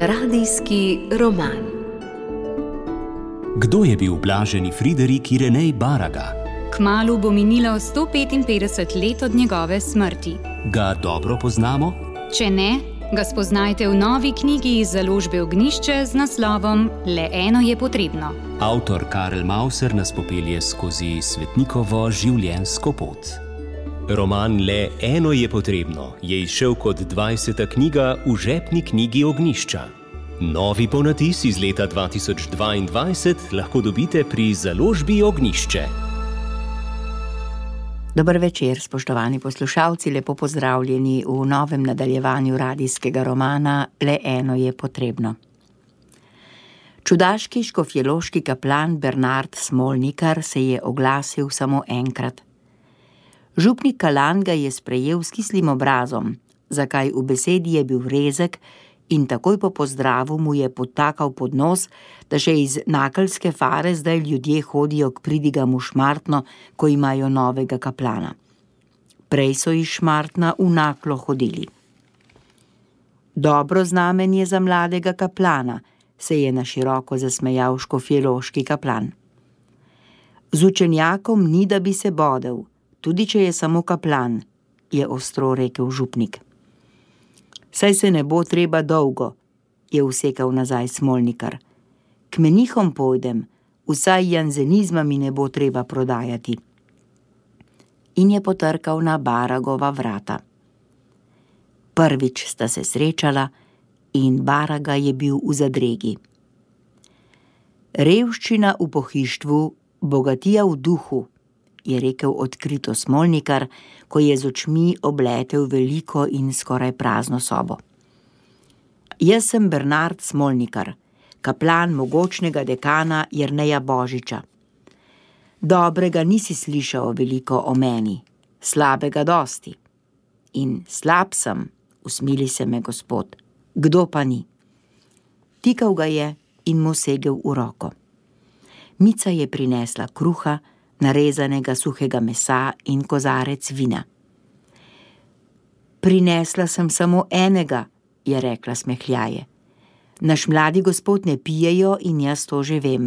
Radijski roman. Kdo je bil blaženi Friderik Irenej Baraga? Kmalu bo minilo 155 let od njegove smrti. Ga dobro poznamo? Če ne, ga spoznajte v novi knjigi iz založbe Ognjišče z naslovom Le eno je potrebno. Avtor Karel Mauser nas popelje skozi svetnikovo življenjsko pot. Roman Le eno je potrebno je izšel kot 20. knjiga v žepni knjigi Ognjišča. Novi ponatis iz leta 2022 lahko dobite pri založbi Ognjišče. Dober večer, spoštovani poslušalci, lepo pozdravljeni v novem nadaljevanju radijskega romana Le eno je potrebno. Čudaški škofjeloški kaplan Bernard Smolnikar se je oglasil samo enkrat. Župnik Kalan ga je sprejel s kislim obrazom, zakaj v besedi je bil rezek in takoj po pozdravu mu je podtakal pod nos, da še iz nakeljske fare zdaj ljudje hodijo k pridigamu Šmartno, ko imajo novega kaplana. Prej so iz Šmartna v Naklo hodili. Dobro znamenje za mladega kaplana, se je na široko zasmejal škofjeloški kaplan. Z učenjakom ni, da bi se bodel, tudi če je samo kaplan, je ostro rekel župnik. Saj se ne bo treba dolgo, je usekal nazaj Smolnikar. K menihom pojdem, vsaj janzenizma mi ne bo treba prodajati. In je potrkal na Baragova vrata. Prvič sta se srečala in Baraga je bil v zadregi. Revščina v pohištvu, bogatija v duhu, je rekel odkrito Smolnikar, ko je z očmi obletel veliko in skoraj prazno sobo. Jaz sem Bernard Smolnikar, kaplan mogočnega dekana Jerneja Božiča. Dobrega nisi slišal veliko o meni, slabega dosti. In slab sem, usmili se me gospod, kdo pa ni? Tikal ga je in mu segel v roko. Mica je prinesla kruha, narezanega suhega mesa in kozarec vina. Prinesla sem samo enega, je rekla smehljaje. Naš mladi gospod ne pijejo in jaz to že vem.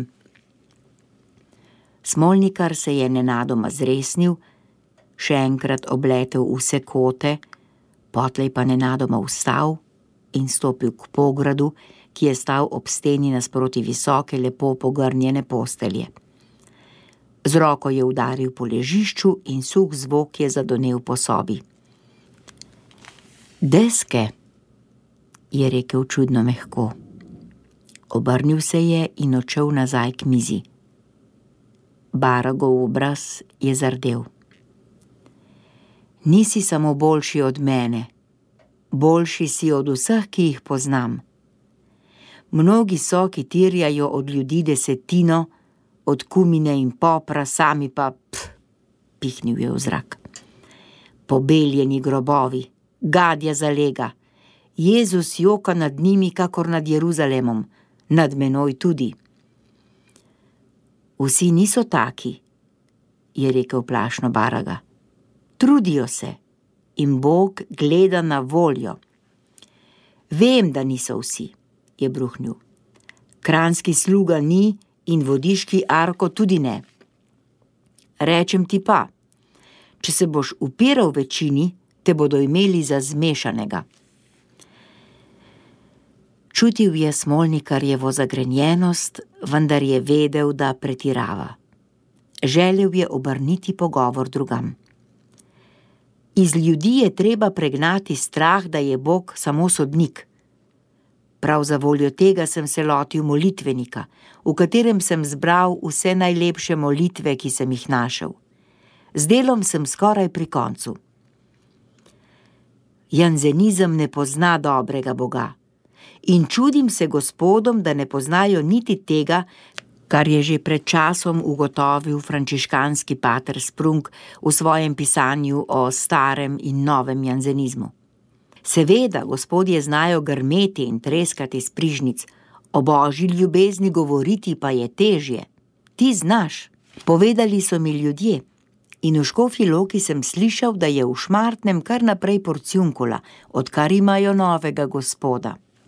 Smolnikar se je nenadoma zresnil, še enkrat obletel vse kote, potlej pa nenadoma vstal in stopil k pogradu, ki je stal ob steni nasproti visoke, lepo pogrnjene postelje. Z roko je udaril po ležišču in suh zvok je zadonel po sobi. Deske, je rekel čudno mehko. Obrnil se je in odšel nazaj k mizi. Baragov obraz je zardel. Nisi samo boljši od mene, boljši si od vseh, ki jih poznam. Mnogi so, ki terjajo od ljudi desetino, od kumine in popra, sami pa pihnil je v zrak. Pobeljeni grobovi, gadja zalega, Jezus joka nad njimi, kakor nad Jeruzalemom, nad menoj tudi. Vsi niso taki, je rekel plašno Baraga. Trudijo se in Bog gleda na voljo. Vem, da niso vsi, je bruhnil. Kranjski sluga ni in vodiški Arko tudi ne. Rečem ti pa, če se boš upiral večini, te bodo imeli za zmešanega. Čutil je Smolnikarjevo zagrenjenost, vendar je vedel, da pretirava. Želel je obrniti pogovor drugam. Iz ljudi je treba pregnati strah, da je Bog samo sodnik. Prav za voljo tega sem se lotil molitvenika, v katerem sem zbral vse najlepše molitve, ki sem jih našel. Z delom sem skoraj pri koncu. Janzenizem ne pozna dobrega Boga in čudim se gospodom, da ne poznajo niti tega, kar je že pred časom ugotovil frančiškanski pater Sprung v svojem pisanju o starem in novem janzenizmu. Seveda, gospodje znajo grmeti in treskati s prižnic, o božji ljubezni govoriti pa je težje. Ti znaš, povedali so mi ljudje. In v Škofji Loki sem slišal, da je v Šmartnem kar naprej porciunkula, odkar imajo novega gospoda.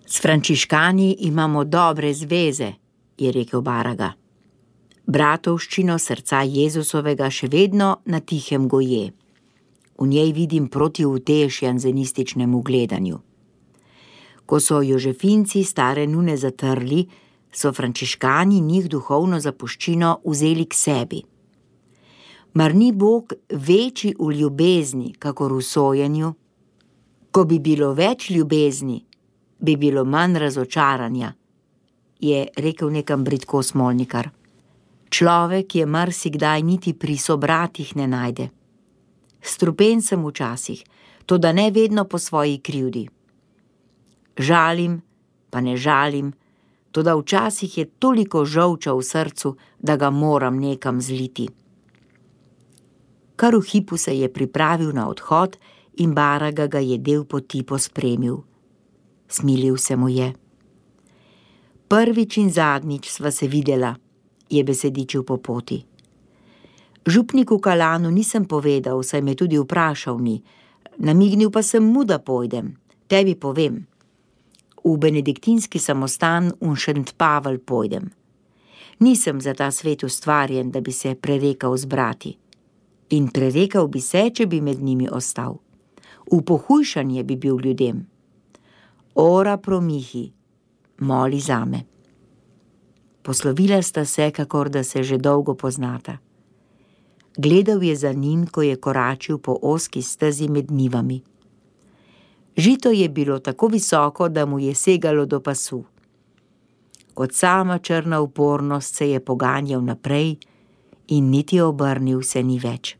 S frančiškani imamo dobre zveze, je rekel Baraga. Bratovščino srca Jezusovega še vedno na tihem goje. V njej vidim protiutež janzenističnemu gledanju. Ko so Jožefinci stare nune zatrli, so frančiškani njih duhovno zapuščino vzeli k sebi. Mar ni Bog večji v ljubezni, kakor v sojenju? Ko bi bilo več ljubezni, bi bilo manj razočaranja, je rekel nekam bridko Smolnikar. Človek je marsikdaj niti pri sobratih ne najde. Strupen sem včasih, toda ne vedno po svoji krivdi. Žalim, pa ne žalim, toda včasih je toliko žolča v srcu, da ga moram nekam zliti. Kar v hipu se je pripravil na odhod in Baraga ga je del poti pospremil. Smilil se mu je. Prvič in zadnjič sva se videla, je besedičil po poti. Župniku Kalanu nisem povedal, saj me tudi vprašal ni, namignil pa sem mu, da pojdem. Tebi povem. V benediktinski samostan v Šent Pavel pojdem. Nisem za ta svet ustvarjen, da bi se prerekal z brati. In prerekal bi se, če bi med njimi ostal. V pohujšanje bi bil ljudem. Ora pro mihi, moli zame. Poslovila sta se, kakor da se že dolgo poznata. Gledal je za njim, ko je koračil po ozki stezi med njivami. Žito je bilo tako visoko, da mu je segalo do pasu. Kot sama črna upornost se je poganjal naprej in niti obrnil se ni več.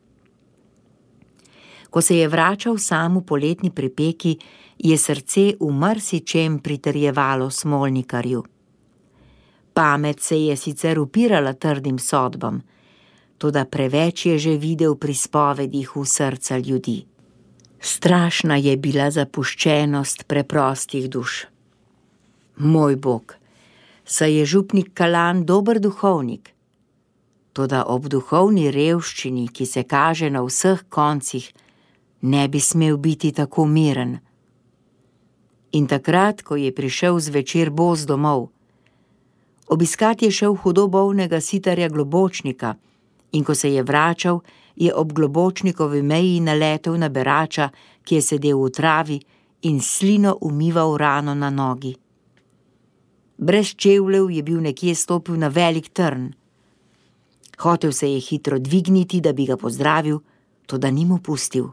Ko se je vračal sam v poletni pripeki, je srce v marsičem pritrjevalo Smolnikarju. Pamet se je sicer upirala trdim sodbam, toda preveč je že videl pri spovedih v srca ljudi. Strašna je bila zapuščenost preprostih duš. Moj Bog, saj je župnik Kalan dober duhovnik, toda ob duhovni revščini, ki se kaže na vseh koncih, ne bi smel biti tako miren. In takrat, ko je prišel zvečer bos domov, obiskat je šel hudo bolnega sitarja Globočnika in ko se je vračal, je ob Globočnikovi meji naletel na berača, ki je sedel v travi in slino umival rano na nogi. Brez čevljev je bil nekje stopil na velik trn. Hotel se je hitro dvigniti, da bi ga pozdravil, toda ni mu pustil.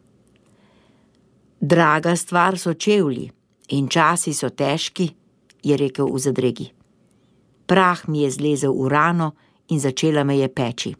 Draga stvar so čevlji in časi so težki, je rekel v zadregi. Prah mi je zlezel v rano in začela me je peči.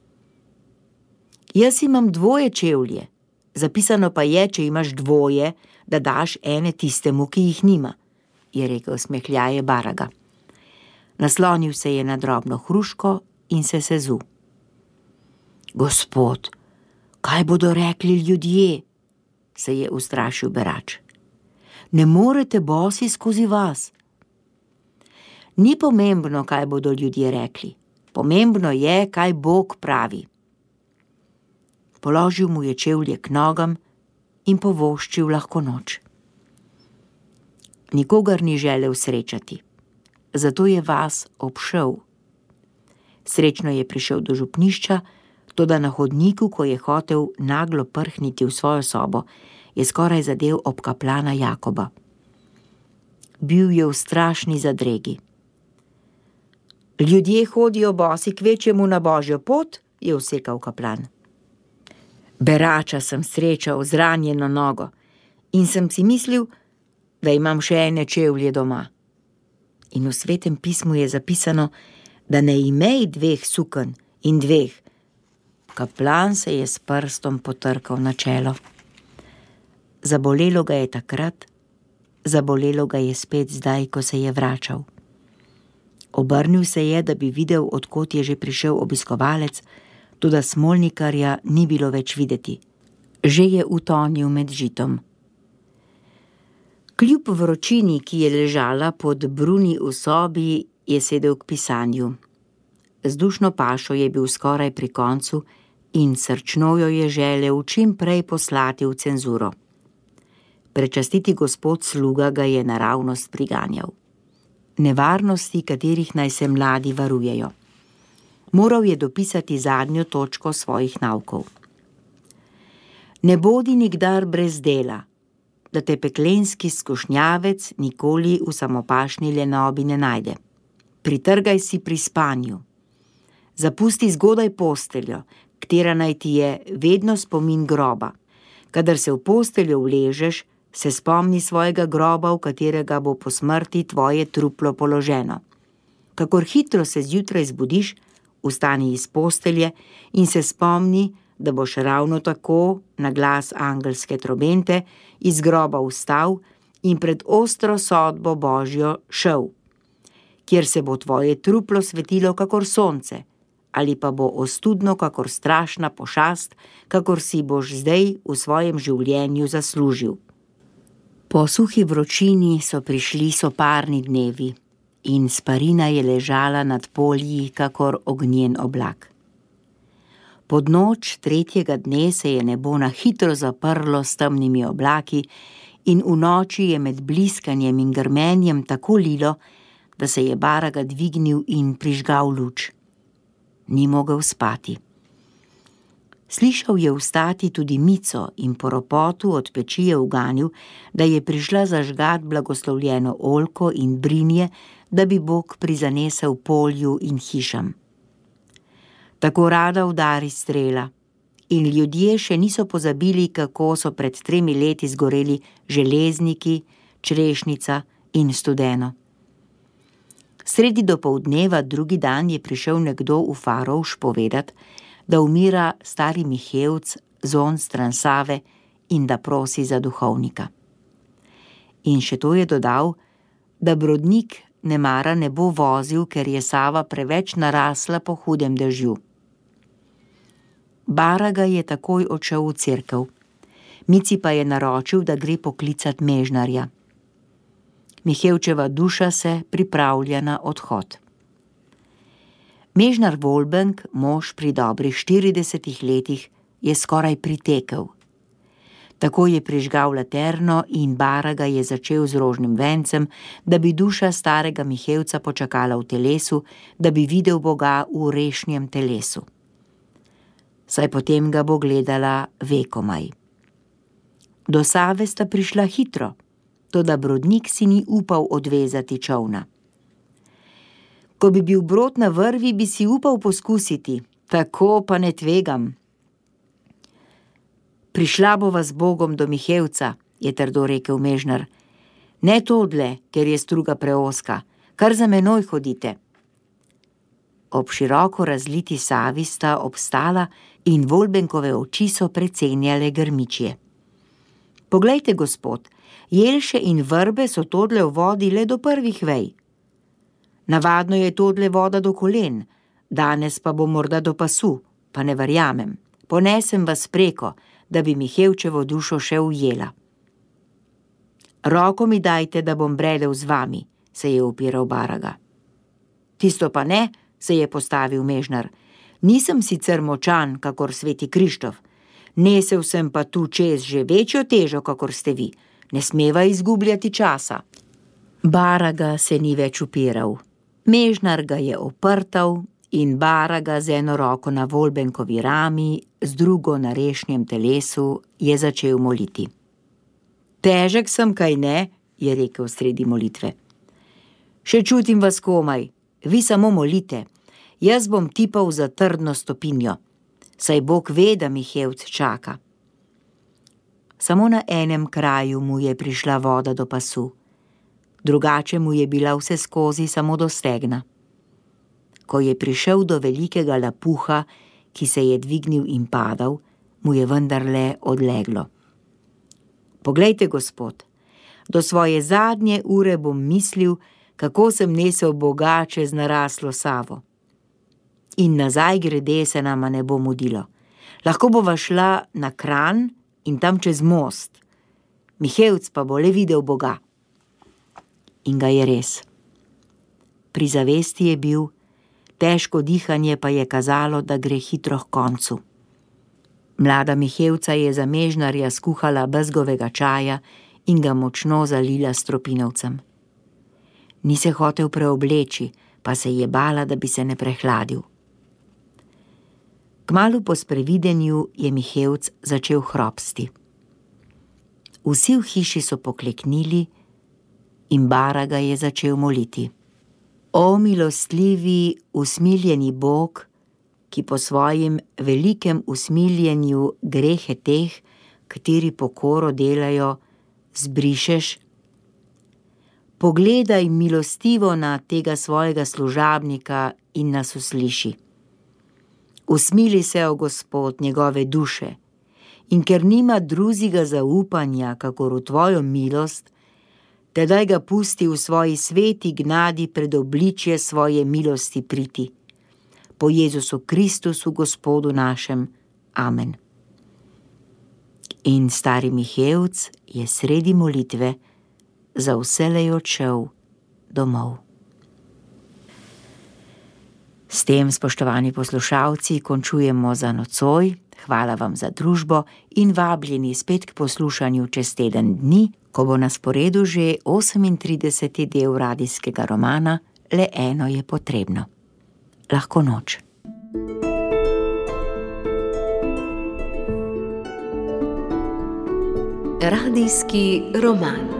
Jaz imam 2 čevlje, zapisano pa je, če imaš 2, da daš ene tistemu, ki jih nima, je rekel smehljaje Baraga. Naslonil se je na drobno hruško in se sezul. Gospod, kaj bodo rekli ljudje? Se je ustrašil berač. Ne morete bosi skozi vas. Ni pomembno, kaj bodo ljudje rekli. Pomembno je, kaj Bog pravi. Položil mu je čevlje k nogam in povoščil lahko noč. Nikogar ni želel srečati, zato je vas obšel. Srečno je prišel do župnišča, toda na hodniku, ko je hotel naglo prhniti v svojo sobo, je skoraj zadel ob kaplana Jakoba. Bil je v strašni zadregi. Ljudje hodijo bosi kvečjemu na božjo pot, je vsekal kaplan. Berača sem srečal z ranjeno nogo in sem si mislil, da imam še ene čevlje doma. In v Svetem pismu je zapisano, da ne imej 2 sukenj in 2. Kaplan se je s prstom potrkal na čelo. Zabolelo ga je takrat, zabolelo ga je spet zdaj, ko se je vračal. Obrnil se je, da bi videl, od kod je že prišel obiskovalec, toda Smolnikarja ni bilo več videti. Že je utonil med žitom. Kljub vročini, ki je ležala pod bruni v sobi, je sedel k pisanju. Z dušno pašo je bil skoraj pri koncu in srčno jo je želel čim prej poslati v cenzuro. Prečastiti gospod sluga ga je naravnost priganjal. Nevarnosti, katerih naj se mladi varujejo. Moral je dopisati zadnjo točko svojih naukov. Ne bodi nikdar brez dela, da te peklenski skušnjavec nikoli v samopašni lenobi ne najde. Pritrgaj si pri spanju. Zapusti zgodaj posteljo, katera naj ti je vedno spomin groba. Kadar se v posteljo uležeš, se spomni svojega groba, v katerega bo po smrti tvoje truplo položeno. Kakor hitro se zjutraj zbudiš, vstani iz postelje in se spomni, da boš ravno tako na glas angelske trobente iz groba vstal in pred ostro sodbo Božjo šel, kjer se bo tvoje truplo svetilo kakor sonce, ali pa bo ostudno kakor strašna pošast, kakor si boš zdaj v svojem življenju zaslužil. Po suhi vročini so prišli soparni dnevi in sparina je ležala nad polji kakor ognjen oblak. Pod noč 3. dne se je nebo na hitro zaprlo s temnimi oblaki in v noči je med bliskanjem in grmenjem tako lilo, da se je Baraga dvignil in prižgal luč. Ni mogel spati. Slišal je vstati tudi Mico in po ropotu od peči je uganil, da je prišla zažgat blagoslovljeno oljko in brinje, da bi Bog prizanesel polju in hišam. Tako rada udari strela in ljudje še niso pozabili, kako so pred 3 leti zgoreli železniki, črešnica in Studeno. Sredi dopoldneva drugi dan je prišel nekdo v Farovš povedat, da umira stari Mihevc z onstran Save in da prosi za duhovnika. In še to je dodal, da Brodnik nemara ne bo vozil, ker je Sava preveč narasla po hudem dežju. Baraga je takoj odšel v cerkev. Mici pa je naročil, da gre poklicat mežnarja. Mihevčeva duša se pripravlja na odhod. Mežnar Volbenk, mož pri dobrih 40 letih, je skoraj pritekel. Tako je prižgal laterno in Baraga je začel z rožnim vencem, da bi duša starega Mihevca počakala v telesu, da bi videl Boga v rešnjem telesu. Saj potem ga bo gledala vekomaj. Do Save sta prišla hitro, toda Brodnik si ni upal odvezati čolna. Ko bi bil brod na vrvi, bi si upal poskusiti, tako pa ne tvegam. Prišla bova z Bogom do Mihevca, je trdo rekel mežnar. Ne todle, ker je struga preoska, kar za menoj hodite. Ob široko razliti Savi sta obstala in Volbenkove oči so precenjale grmičje. Poglejte, gospod, jelše in vrbe so todle v vodi le do prvih vej. Navadno je todle voda do kolen, danes pa bo morda do pasu, pa ne verjamem. Ponesem vas preko, da bi Mihevčevo dušo še ujela. Roko mi dajte, da bom bredel z vami, se je upiral Baraga. Tisto pa ne, se je postavil mežnar. Nisem sicer močan, kakor sveti Krištof. Nesel sem pa tu čez že večjo težo, kakor ste vi. Ne smeva izgubljati časa. Baraga se ni več upiral. Mežnar ga je oprtal in Baraga z eno roko na Volbenkovi rami, z drugo na rešnjem telesu, je začel moliti. Težek sem, kaj ne, je rekel sredi molitve. Še čutim vas komaj, vi samo molite, jaz bom tipal za trdno stopinjo, saj Bog ve, da Mihevc čaka. Samo na enem kraju mu je prišla voda do pasu, drugače mu je bila vse skozi samo do stegna. Ko je prišel do velikega lapuha, ki se je dvignil in padal, mu je vendarle odleglo. Poglejte, gospod, do svoje zadnje ure bom mislil, kako sem nesel Boga čez naraslo Savo. In nazaj grede se nama ne bo mudilo. Lahko bova šla na Kranj in tam čez most. Mihevc pa bo le videl Boga. In ga je res. Pri zavesti je bil, težko dihanje pa je kazalo, da gre hitro k koncu. Mlada Mihevca je za mežnarja skuhala bezgovega čaja in ga močno zalila s tropinovcem. Ni se hotel preobleči, pa se je bala, da bi se ne prehladil. Kmalu po sprevidenju je Mihevc začel hropsti. Vsi v hiši so pokleknili in Bara ga je začel moliti. O milostljivi, usmiljeni Bog, ki po svojem velikem usmiljenju grehe teh, kateri pokoro delajo, zbrišeš. Pogledaj milostivo na tega svojega služabnika in nas usliši. Usmili se, o Gospod, njegove duše, in ker nima drugega zaupanja, kakor v tvojo milost, tedaj ga pusti v svoji sveti gnadi pred obličje svoje milosti priti. Po Jezusu Kristusu, Gospodu našem. Amen. In stari Mihevc je sredi molitve za vselej odšel domov. S tem, spoštovani poslušalci, končujemo za nocoj. Hvala vam za družbo in vabljeni spet k poslušanju čez teden dni, ko bo na sporedu že 38. del radijskega romana Le eno je potrebno. Lahko noč. Radijski roman.